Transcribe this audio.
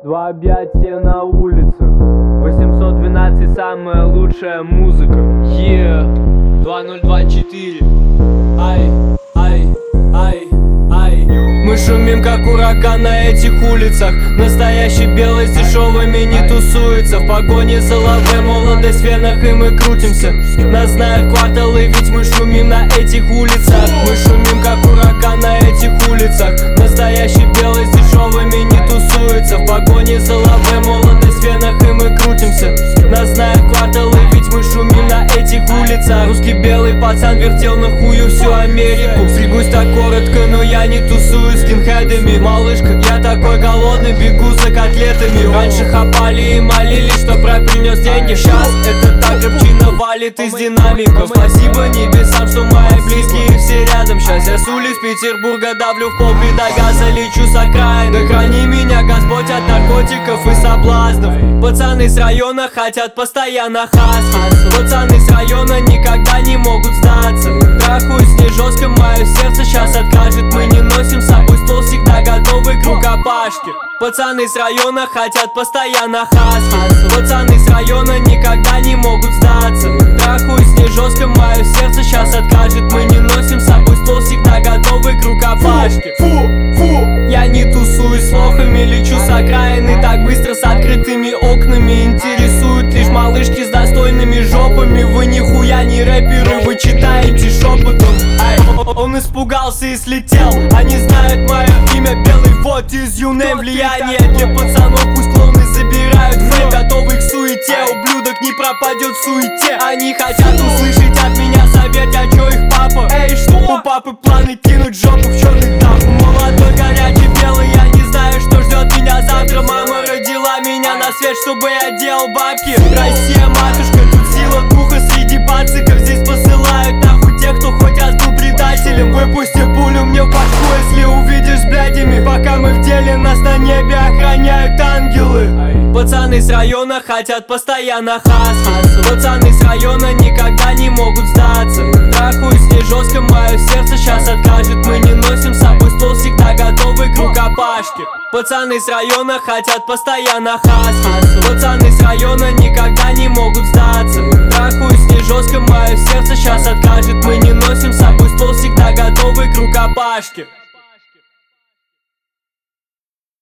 Два объятия на улицах, 812 самая лучшая музыка. 2024. Ай, ай, ай, ай. Мы шумим как ураган на этих улицах. Настоящий белый с дешевыми не тусуется. В погоне за лавой молодость в венах, и мы крутимся. Нас знают кварталы, ведь мы шумим на этих улицах. Мы шумим как ураган на этих улицах. Настоящий белый с дешевыми не тусуется. В погоне за лавой молодость в венах, и мы крутимся. Нас знают кварталы, ведь мы шумим на этих улицах. Русский белый пацан вертел на хую всю Америку. Стригусь так коротко, но я не тусую с скинхедами. Малышка, я такой голодный, бегу за котлетами. Раньше хапали и молились, что брат принес деньги. Сейчас это так рыбчина валит из динамиков. Спасибо небесам, что мои близкие все рядом. Сейчас я с улиц Петербурга давлю в пол, до газа лечу с окраины. Храни меня, Господь, от наркотиков и соблазнов. Пацаны с района хотят постоянно хаски. Пацаны с района никогда не могут сдаться. Трахаюсь не жестко, мое сердце сейчас откажет. Мы не носим с собой ствол, всегда готовы к рукопашке. Пацаны с района хотят постоянно хаски. Пацаны с района никогда не могут сдаться. Трахаюсь не жестко, мое сердце сейчас откажет. Мы не носим с собой ствол, всегда готовы к рукопашке. Я не тусуюсь с лохами, лечу с окраины так быстро с открытыми окнами. Интересуют лишь малышки с достойными жопами. Вы нихуя не рэперы, вы читаете шепотом. Он испугался и слетел. Они знают мое имя, белый вот из Юнем. Влияние для пацанов, пусть клоуны забирают фейм. Готовы к суете, ублюдок не пропадет в суете. Они хотят услышать от меня совет, а чё их папа? Эй, что? У папы планы кинуть жопу в черный тап. Молодой, горячий, белый, я не знаю, что ждет меня завтра. Мама родила меня на свет, чтобы я делал бабки. Россия, матушка, тут сила духа среди пациков. Здесь посылают нахуй тех, кто хоть раз был предателем. Выпусти пулю мне в башку, если увидишь с блядями. Пока мы в деле, нас на небе охраняют ангелы. Пацаны с района хотят постоянно хаски. Пацаны с района никогда не могут сдаться. Трахаюсь не жестко, мое сердце сейчас откажет. Мы не носим с собой ствол, всегда готовы к рукопашке. Пацаны с района хотят постоянно хаски. Пацаны с района